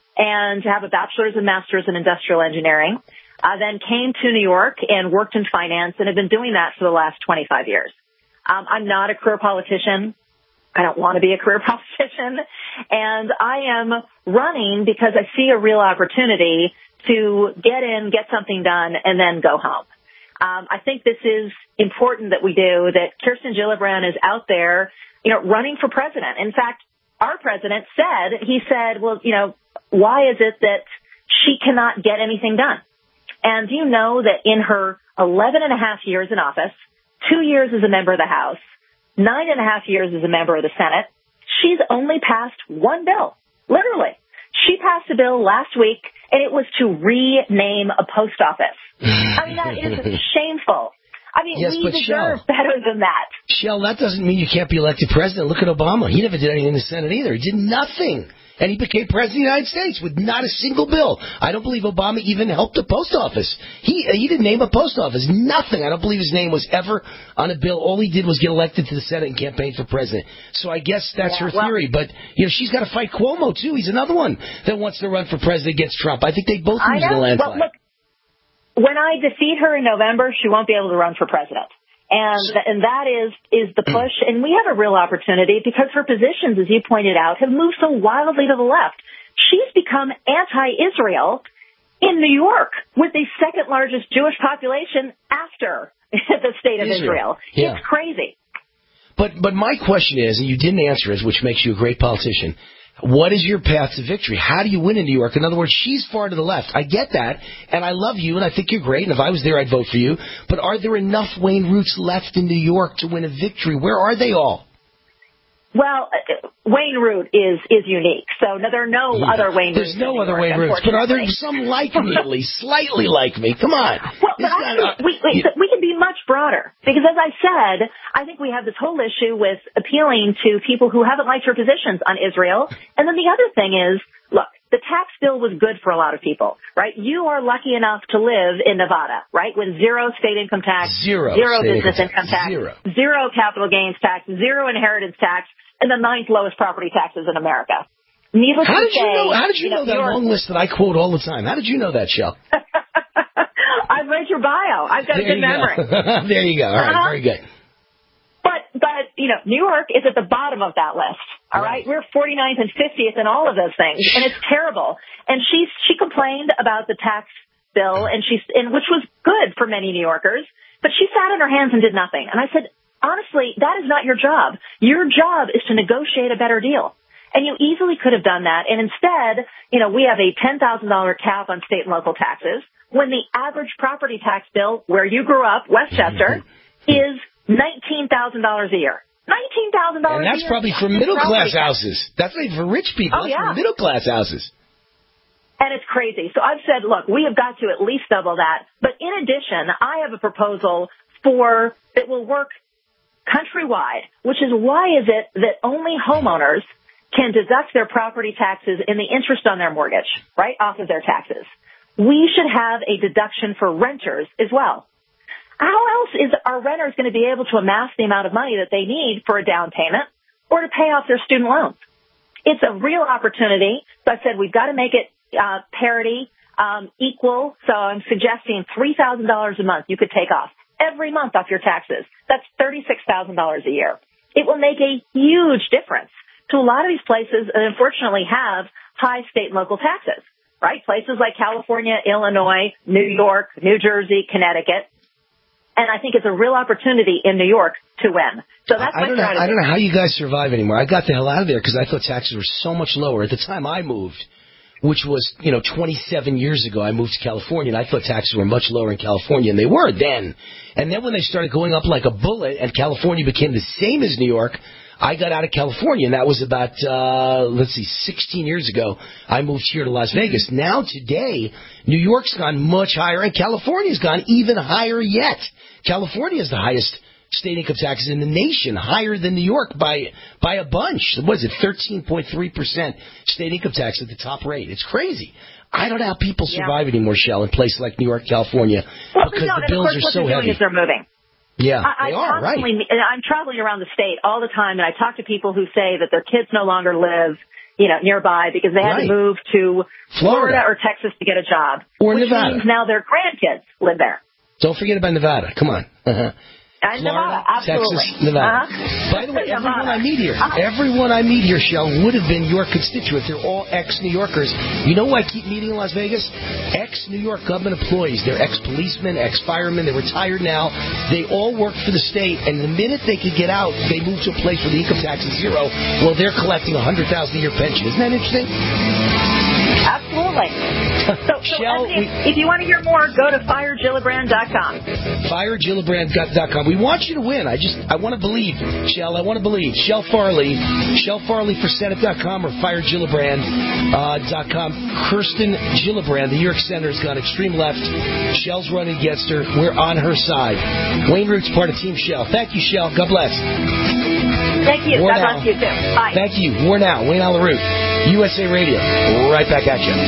and have a bachelor's and master's in industrial engineering. I then came to New York and worked in finance and have been doing that for the last twenty-five years. Um, I'm not a career politician. I don't want to be a career politician. And I am running because I see a real opportunity to get in, get something done, and then go home. Um, I think this is important that we do, that Kirsten Gillibrand is out there, you know, running for president. In fact, our president said, he said, well, you know, why is it that she cannot get anything done? And do you know that in her eleven and a half years in office, two years as a member of the House, nine and a half years as a member of the Senate, she's only passed one bill, literally. She passed a bill last week, and it was to rename a post office. I mean, that is shameful. I mean, yes, we deserve Shell, better than that. Shell, that doesn't mean you can't be elected president. Look at Obama. He never did anything in the Senate either. He did nothing. And he became president of the United States with not a single bill. I don't believe Obama even helped the post office. He he didn't name a post office. Nothing. I don't believe his name was ever on a bill. All he did was get elected to the Senate and campaign for president. So I guess that's yeah, her well, theory. But, you know, she's got to fight Cuomo, too. He's another one that wants to run for president against Trump. I think they both lose in a landslide. Well, look, when I defeat her in November, she won't be able to run for president. And and that is is the push. And we have a real opportunity because her positions, as you pointed out, have moved so wildly to the left. She's become anti-Israel in New York with the second largest Jewish population after the state of Israel. Israel. Yeah. It's crazy. But but my question is, and you didn't answer it, which makes you a great politician, what is your path to victory? How do you win in New York? In other words, she's far to the left. I get that, and I love you, and I think you're great, and if I was there, I'd vote for you. But are there enough Wayne Roots left in New York to win a victory? Where are they all? Well, uh, Wayne Root is is unique. So no, there are no yeah. other Wayne Roots. There's no other Wayne Roots, but are there some like me at least, slightly like me? Come on. Well, but actually, uh, we, we, yeah. we can be much broader because, as I said, I think we have this whole issue with appealing to people who haven't liked your positions on Israel. And then the other thing is, look, the tax bill was good for a lot of people, right? You are lucky enough to live in Nevada, right, with zero state income tax, zero, zero business income tax, zero. zero capital gains tax, zero inheritance tax, and the ninth lowest property taxes in America. Needless how to did say, you know? How did you, you know, know that York, long list that I quote all the time? How did you know that, Shell? I've read your bio. I've got there a good memory. Go. There you go. All right, uh-huh. Very good. But but you know, New York is at the bottom of that list. All right, right? We're forty-ninth and fiftieth in all of those things, and it's terrible. And she she complained about the tax bill, and she's and which was good for many New Yorkers, but she sat on her hands and did nothing. And I said, honestly, that is not your job. Your job is to negotiate a better deal. And you easily could have done that. And instead, you know, we have a ten thousand dollars cap on state and local taxes when the average property tax bill where you grew up, Westchester, is nineteen thousand dollars a year. nineteen thousand dollars a year. And that's probably for middle-class houses. That's not for rich people. Oh, that's yeah. for middle-class houses. And it's crazy. So I've said, look, we have got to at least double that. But in addition, I have a proposal for that will work countrywide, which is why is it that only homeowners can deduct their property taxes in the interest on their mortgage, right, off of their taxes. We should have a deduction for renters as well. How else is our renters going to be able to amass the amount of money that they need for a down payment or to pay off their student loans? It's a real opportunity. So I said we've got to make it uh, parity, um, equal. So I'm suggesting three thousand dollars a month you could take off every month off your taxes. That's thirty-six thousand dollars a year. It will make a huge difference to a lot of these places that unfortunately have high state and local taxes, right? Places like California, Illinois, New York, New Jersey, Connecticut. And I think it's a real opportunity in New York to win. So that's I my don't know, strategy. I don't know how you guys survive anymore. I got the hell out of there because I thought taxes were so much lower. At the time I moved, which was, you know, twenty-seven years ago, I moved to California, and I thought taxes were much lower in California, and they were then. And then when they started going up like a bullet and California became the same as New York, I got out of California, and that was about, uh, let's see, sixteen years ago. I moved here to Las Vegas. Now, today, New York's gone much higher, and California's gone even higher yet. California is the highest state income taxes in the nation, higher than New York by by a bunch. What is it, thirteen point three percent state income tax at the top rate? It's crazy. I don't know how people survive yeah. anymore, Shell, in places like New York, California, well, because no, the bills of course, are so what they're heavy. Doing is they're moving. Yeah, I, they I are, right. I'm traveling around the state all the time, and I talk to people who say that their kids no longer live, you know, nearby because they had right. to move to Florida. Florida or Texas to get a job. Or which Nevada. means now their grandkids live there. Don't forget about Nevada. Come on. Uh-huh. And Florida, Nevada, absolutely. Texas, Nevada. Uh-huh. By the way, everyone I meet here, everyone I meet here, Shell, would have been your constituent. They're all ex-New Yorkers. You know who I keep meeting in Las Vegas? Ex-New York government employees. They're ex-policemen, ex-firemen. They're retired now. They all work for the state, and the minute they could get out, they move to a place where the income tax is zero. Well, they're collecting a one hundred thousand dollars a year pension. Isn't that interesting? Absolutely. So, so Shell, if, if you want to hear more, go to fire gillibrand dot com. fire gillibrand dot com. We want you to win. I just, I want to believe, Shell. I want to believe. Shell Farley, Shell Farley for Senate dot com or fire gillibrand dot com. Kirsten Gillibrand, the New York Senator, has gone extreme left. Shell's running against her. We're on her side. Wayne Root's part of Team Shell. Thank you, Shell. God bless. Thank you. War God now. bless you, too. Bye. Thank you. War Now. Wayne Allyn Root, U S A Radio. Right back at you.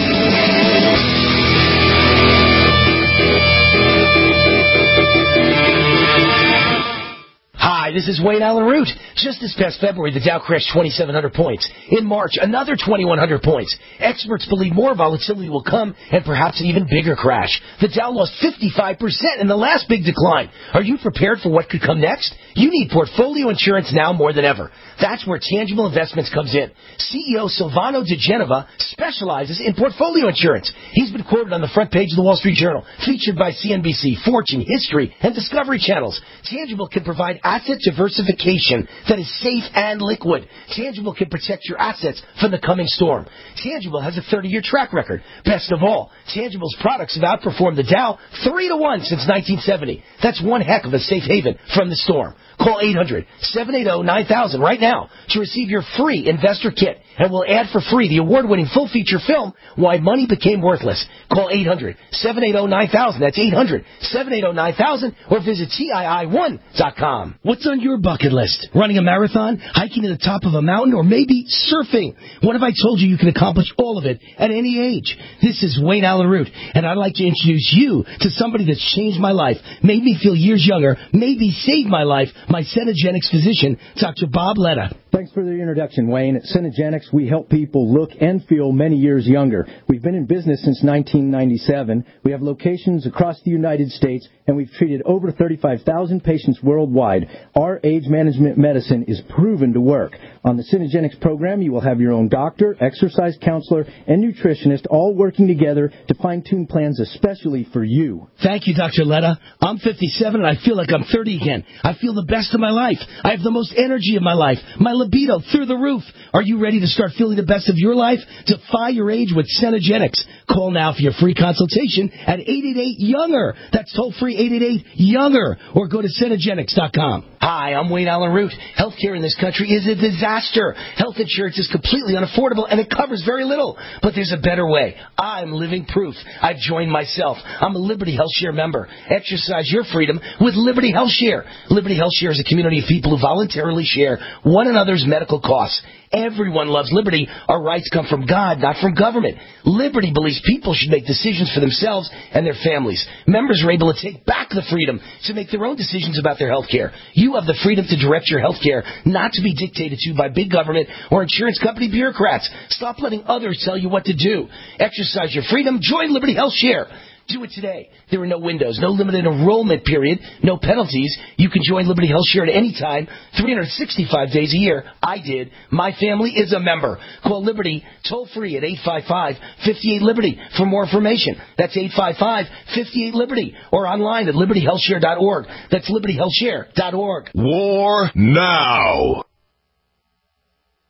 Hi, this is Wayne Allyn Root. Just this past February, the Dow crashed twenty-seven hundred points. In March, another twenty-one hundred points. Experts believe more volatility will come and perhaps an even bigger crash. The Dow lost fifty-five percent in the last big decline. Are you prepared for what could come next? You need portfolio insurance now more than ever. That's where Tangible Investments comes in. C E O Silvano De Genova specializes in portfolio insurance. He's been quoted on the front page of the Wall Street Journal, featured by C N B C, Fortune, History, and Discovery Channels. Tangible can provide asset diversification that is safe and liquid. Tangible can protect your assets from the coming storm. Tangible has a thirty-year track record. Best of all, Tangible's products have outperformed the Dow three to one since nineteen seventy. That's one heck of a safe haven from the storm. Call eight hundred, seven eight zero, nine thousand right now to receive your free investor kit. And we'll add for free the award-winning full-feature film, Why Money Became Worthless. Call eight hundred, seven eight zero, nine thousand. That's eight hundred, seven eight zero, nine thousand. Or visit T I I one dot com. What's on your bucket list? Running a marathon? Hiking to the top of a mountain? Or maybe surfing? What if I told you you can accomplish all of it at any age? This is Wayne Allyn Root, and I'd like to introduce you to somebody that's changed my life, made me feel years younger, maybe saved my life, my Cenegenics physician, Doctor Bob Letta. Thanks for the introduction, Wayne. At Cenegenics, we help people look and feel many years younger. We've been in business since nineteen ninety-seven. We have locations across the United States, and we've treated over thirty-five thousand patients worldwide. Our age management medicine is proven to work. On the Cenegenics program, you will have your own doctor, exercise counselor, and nutritionist all working together to fine-tune plans especially for you. Thank you, Doctor Letta. I'm fifty-seven, and I feel like I'm thirty again. I feel the best of my life. I have the most energy of my life. My libido through the roof. Are you ready to start feeling the best of your life? Defy your age with Cenegenics. Call now for your free consultation at eight eight eight, younger. That's toll-free eight eight eight, younger. Or go to Cenegenics dot com. Hi, I'm Wayne Allyn Root. Healthcare in this country is a disaster. Health insurance is completely unaffordable, and it covers very little. But there's a better way. I'm living proof. I've joined myself. I'm a Liberty Health Share member. Exercise your freedom with Liberty Health Share. Liberty Health Share is a community of people who voluntarily share one another's medical costs. Everyone loves liberty. Our rights come from God, not from government. Liberty believes people should make decisions for themselves and their families. Members are able to take back the freedom to make their own decisions about their health care. You have the freedom to direct your health care, not to be dictated to by big government or insurance company bureaucrats. Stop letting others tell you what to do. Exercise your freedom. Join Liberty Health Share. Do it today. There are no windows, no limited enrollment period, no penalties. You can join Liberty Health Share at any time, three hundred sixty-five days a year. I did. My family is a member. Call Liberty toll-free at eight five five, five eight, Liberty for more information. That's eight five five, five eight, Liberty. Or online at liberty health share dot org. That's liberty health share dot org. War now.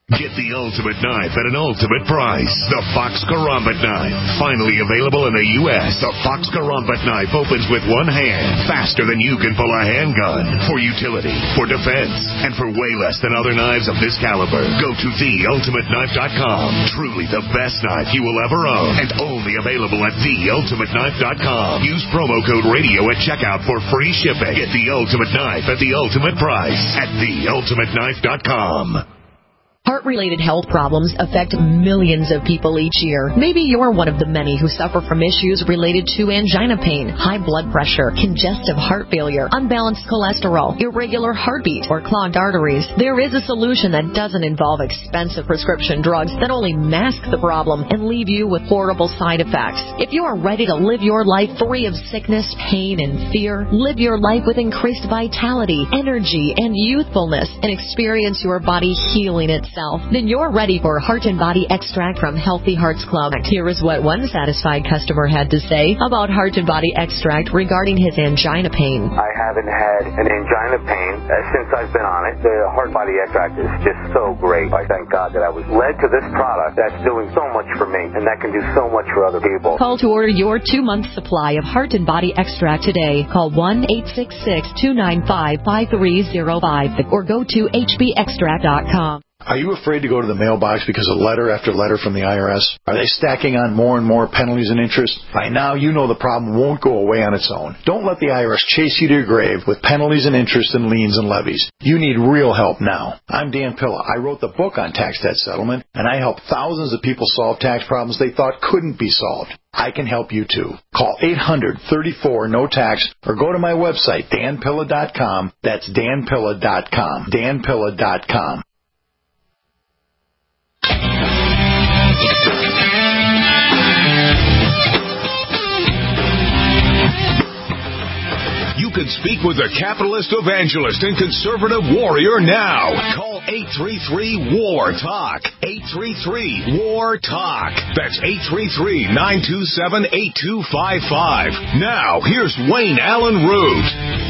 Get the ultimate knife at an ultimate price. The Fox Karambit knife. Finally available in the U S The Fox Karambit knife opens with one hand, faster than you can pull a handgun. For utility, for defense, and for way less than other knives of this caliber. Go to the ultimate knife dot com. Truly the best knife you will ever own. And only available at the ultimate knife dot com. Use promo code radio at checkout for free shipping. Get the ultimate knife at the ultimate price at the ultimate knife dot com. Heart-related health problems affect millions of people each year. Maybe you're one of the many who suffer from issues related to angina pain, high blood pressure, congestive heart failure, unbalanced cholesterol, irregular heartbeat, or clogged arteries. There is a solution that doesn't involve expensive prescription drugs that only mask the problem and leave you with horrible side effects. If you are ready to live your life free of sickness, pain, and fear, live your life with increased vitality, energy, and youthfulness, and experience your body healing itself, then you're ready for Heart and Body Extract from Healthy Hearts Club. Here is what one satisfied customer had to say about Heart and Body Extract regarding his angina pain. I haven't had an angina pain uh, since I've been on it. The Heart and Body Extract is just so great. I thank God that I was led to this product that's doing so much for me, and that can do so much for other people. Call to order your two-month supply of Heart and Body Extract today. Call one eight six six, two nine five, five three zero five or go to h b extract dot com. Are you afraid to go to the mailbox because of letter after letter from the I R S? Are they stacking on more and more penalties and interest? By now, you know the problem won't go away on its own. Don't let the I R S chase you to your grave with penalties and interest and liens and levies. You need real help now. I'm Dan Pilla. I wrote the book on tax debt settlement, and I help thousands of people solve tax problems they thought couldn't be solved. I can help you too. Call eight hundred, thirty-four, no tax or go to my website, dan pilla dot com. That's dan pilla dot com. dan pilla dot com. You can speak with the capitalist evangelist and conservative warrior now. Call eight three three, W A R, TALK. eight three three, W A R, TALK. That's eight three three, nine two seven, eight two five five. Now, here's Wayne Allen Root.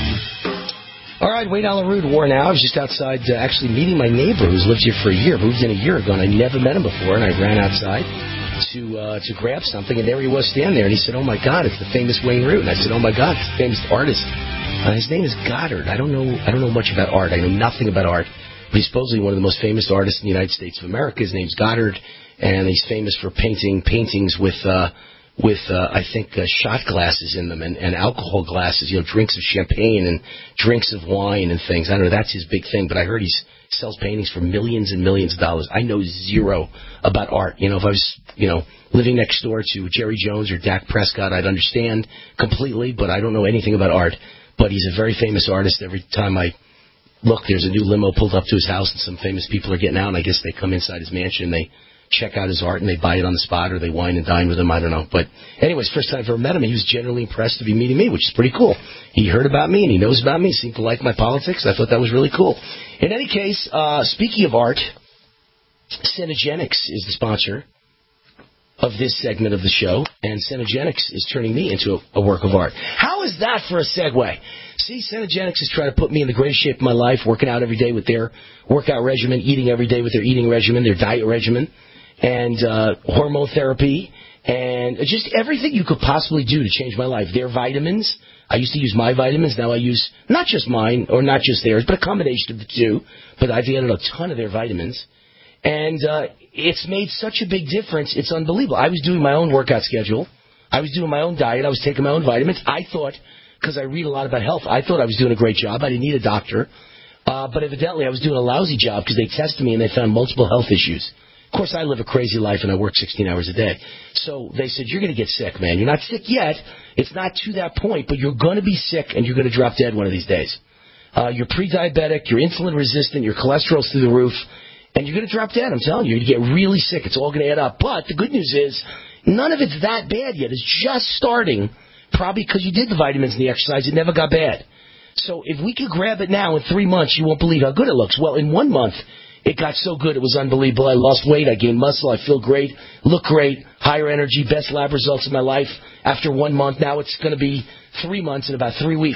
All right, Wayne Allen Root, War Now. I was just outside uh, actually meeting my neighbor who's lived here for a year, moved in a year ago, and I never met him before, and I ran outside to uh, to grab something, and there he was standing there, and he said, oh, my God, it's the famous Wayne Root. And I said, oh, my God, it's the famous artist. Uh, his name is Goddard. I don't know I don't know much about art. I know nothing about art, but he's supposedly one of the most famous artists in the United States of America. His name's Goddard, and he's famous for painting paintings with... Uh, with, uh, I think, uh, shot glasses in them and, and alcohol glasses, you know, drinks of champagne and drinks of wine and things. I don't know, that's his big thing, but I heard he sells paintings for millions and millions of dollars. I know zero about art. You know, if I was, you know, living next door to Jerry Jones or Dak Prescott, I'd understand completely, but I don't know anything about art. But he's a very famous artist. Every time I look, there's a new limo pulled up to his house and some famous people are getting out, and I guess they come inside his mansion and they check out his art and they buy it on the spot or they wine and dine with him. I don't know. But anyways, first time I ever met him, he was generally impressed to be meeting me, which is pretty cool. He heard about me and he knows about me. He seemed to like my politics. I thought that was really cool. In any case, uh, speaking of art, Cenogenics is the sponsor of this segment of the show, and Cenogenics is turning me into a, a work of art. How is that for a segue? See, Cenogenics is trying to put me in the greatest shape of my life, working out every day with their workout regimen, eating every day with their eating regimen, their diet regimen, and uh, hormone therapy, and just everything you could possibly do to change my life. Their vitamins, I used to use my vitamins, now I use not just mine, or not just theirs, but a combination of the two, but I've added a ton of their vitamins, and uh, it's made such a big difference, it's unbelievable. I was doing my own workout schedule, I was doing my own diet, I was taking my own vitamins. I thought, because I read a lot about health, I thought I was doing a great job, I didn't need a doctor, uh, but evidently I was doing a lousy job because they tested me and they found multiple health issues. Of course, I live a crazy life and I work sixteen hours a day. So they said, you're going to get sick, man. You're not sick yet. It's not to that point, but you're going to be sick and you're going to drop dead one of these days. Uh, you're pre-diabetic, you're insulin resistant, your cholesterol's through the roof, and you're going to drop dead. I'm telling you, you're going to get really sick. It's all going to add up. But the good news is, none of it's that bad yet. It's just starting, probably because you did the vitamins and the exercise. It never got bad. So if we could grab it now in three months, you won't believe how good it looks. Well, in one month, it got so good, it was unbelievable. I lost weight, I gained muscle, I feel great, look great, higher energy, best lab results of my life after one month. Now it's going to be three months in about three weeks.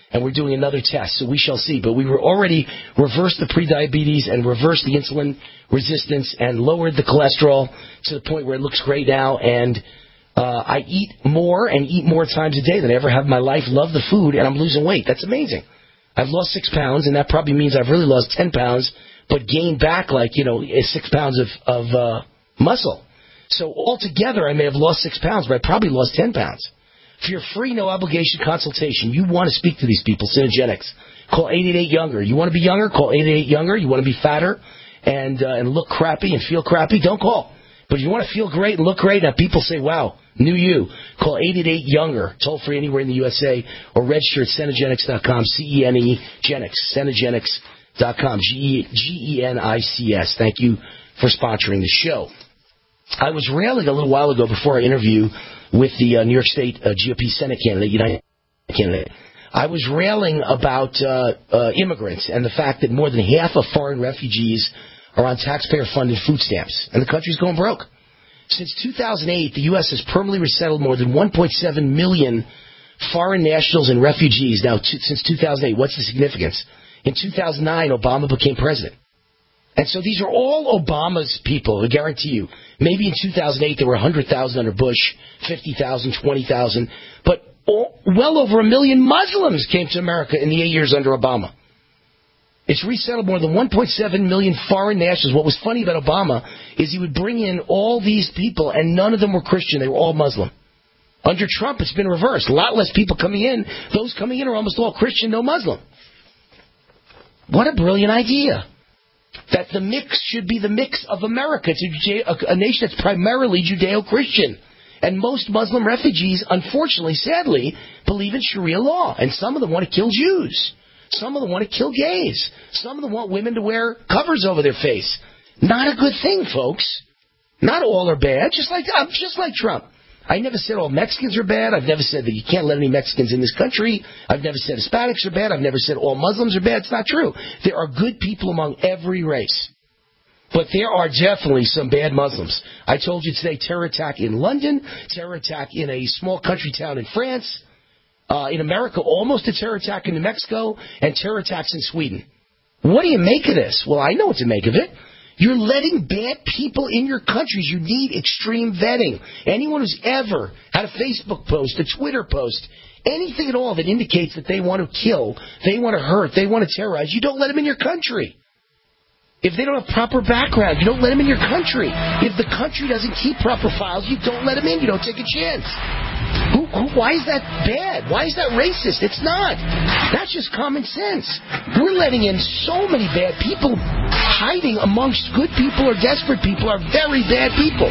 and we're doing another test, so we shall see. But we were already reversed the prediabetes and reversed the insulin resistance and lowered the cholesterol to the point where it looks great now. And uh, I eat more and eat more times a day than I ever have in my life. Love the food, and I'm losing weight. That's amazing. I've lost six pounds, and that probably means I've really lost ten pounds, but gained back like, you know, six pounds of, of uh, muscle. So altogether, I may have lost six pounds, but I probably lost ten pounds. For your free, no-obligation consultation, you want to speak to these people, Synergenics. Call eight eight eight younger. You want to be younger? Call eight eight eight younger. You want to be fatter and uh, and look crappy and feel crappy? Don't call. But if you want to feel great and look great, and people say, wow, new you, call eight eight eight younger, toll free anywhere in the U S A, or register at Cenegenics dot com, C E N E, Genics, Cenegenics dot com, G E N I C S. Thank you for sponsoring the show. I was railing a little while ago before our interview with the uh, New York State uh, G O P Senate candidate, United candidate. I was railing about uh, uh, immigrants and the fact that more than half of foreign refugees are on taxpayer-funded food stamps, and the country's going broke. Since two thousand eight, the U S has permanently resettled more than one point seven million foreign nationals and refugees. Now, t- since two thousand eight, what's the significance? In two thousand nine, Obama became president. And so these are all Obama's people, I guarantee you. Maybe in two thousand eight there were one hundred thousand under Bush, fifty thousand, twenty thousand, but all, well over a million Muslims came to America in the eight years under Obama. It's resettled more than one point seven million foreign nationals. What was funny about Obama is he would bring in all these people, and none of them were Christian. They were all Muslim. Under Trump, it's been reversed. A lot less people coming in. Those coming in are almost all Christian, no Muslim. What a brilliant idea. That the mix should be the mix of America. It's a, a nation that's primarily Judeo-Christian. And most Muslim refugees, unfortunately, sadly, believe in Sharia law. And some of them want to kill Jews. Some of them want to kill gays. Some of them want women to wear covers over their face. Not a good thing, folks. Not all are bad, just like uh, just like Trump. I never said all Mexicans are bad. I've never said that you can't let any Mexicans in this country. I've never said Hispanics are bad. I've never said all Muslims are bad. It's not true. There are good people among every race. But there are definitely some bad Muslims. I told you today, terror attack in London, terror attack in a small country town in France, uh, in America, almost a terror attack in New Mexico, and terror attacks in Sweden. What do you make of this? Well, I know what to make of it. You're letting bad people in your countries. You need extreme vetting. Anyone who's ever had a Facebook post, a Twitter post, anything at all that indicates that they want to kill, they want to hurt, they want to terrorize, you don't let them in your country. If they don't have proper background, you don't let them in your country. If the country doesn't keep proper files, you don't let them in. You don't take a chance. Who, who, why is that bad? Why is that racist? It's not. That's just common sense. We're letting in so many bad people. Hiding amongst good people or desperate people are very bad people.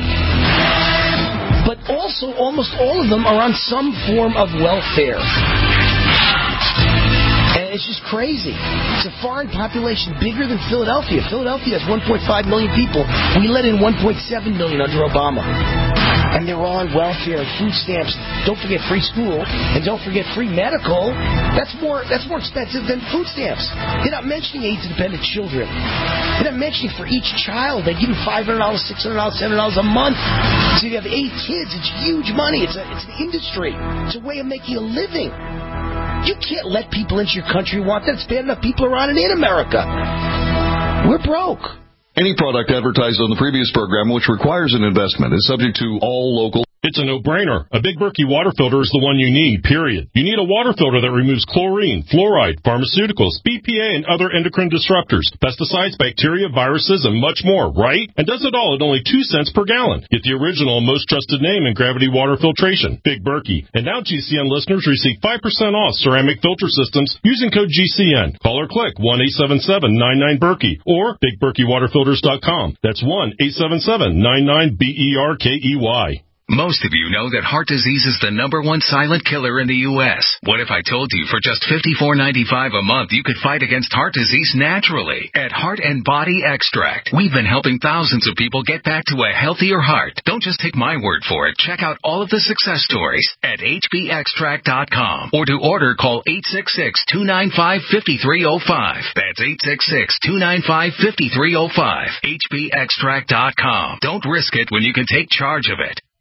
But also, almost all of them are on some form of welfare. And it's just crazy. It's a foreign population bigger than Philadelphia. Philadelphia has one point five million people. We let in one point seven million under Obama. And they're all on welfare and food stamps. Don't forget free school. And don't forget free medical. That's more that's more expensive than food stamps. They're not mentioning AIDS-dependent children. They're not mentioning for each child. They give them five hundred dollars, six hundred dollars, seven hundred dollars a month. So you have eight kids. It's huge money. It's, a, it's an industry. It's a way of making a living. You can't let people into your country who want that. It's bad enough people are on it in America. We're broke. Any product advertised on the previous program which requires an investment is subject to all local... It's a no-brainer. A Big Berkey water filter is the one you need, period. You need a water filter that removes chlorine, fluoride, pharmaceuticals, B P A, and other endocrine disruptors, pesticides, bacteria, viruses, and much more, right? And does it all at only two cents per gallon. Get the original and most trusted name in gravity water filtration, Big Berkey. And now G C N listeners receive five percent off ceramic filter systems using code G C N. Call or click one eight seven seven nine nine Berkey or big berkey water filters dot com. That's one eight seven seven nine nine B E R K E Y. Most of you know that heart disease is the number one silent killer in the U S What if I told you for just fifty-four ninety-five a month you could fight against heart disease naturally? At Heart and Body Extract, we've been helping thousands of people get back to a healthier heart. Don't just take my word for it. Check out all of the success stories at H B extract dot com. Or to order, call eight six six, two nine five, five three zero five. That's eight six six, two nine five, five three zero five. H B extract dot com. Don't risk it when you can take charge of it.